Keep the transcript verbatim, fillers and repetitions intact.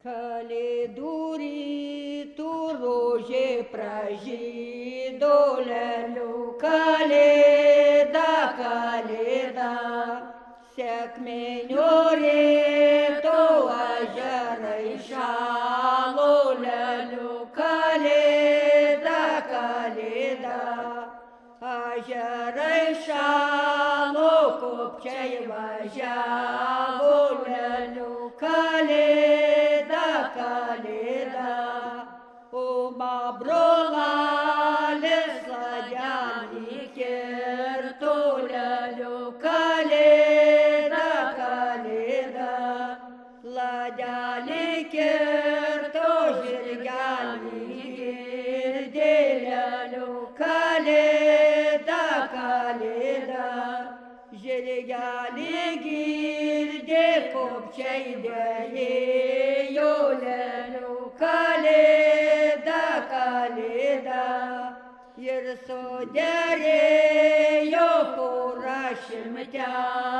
Kalėdų rytų rožė pražydo, leliu, kalėda, kalėda. Sekminių ryto ežerai šalo, leliu, kalėda, kalėda. Ežerai šalo, kopčiai važiavo, leliu, kalėda, kalėda. O brolis ladelį kirto, leliu, kalėda, kalėda. Ladelį kirto, žirgelį girdė, leliu, kalėda, kalėda. Žirgelį girdė, kopčiai dėjo, leliu, kalėda, kalėda. Ir suderėjo pora šimtelį,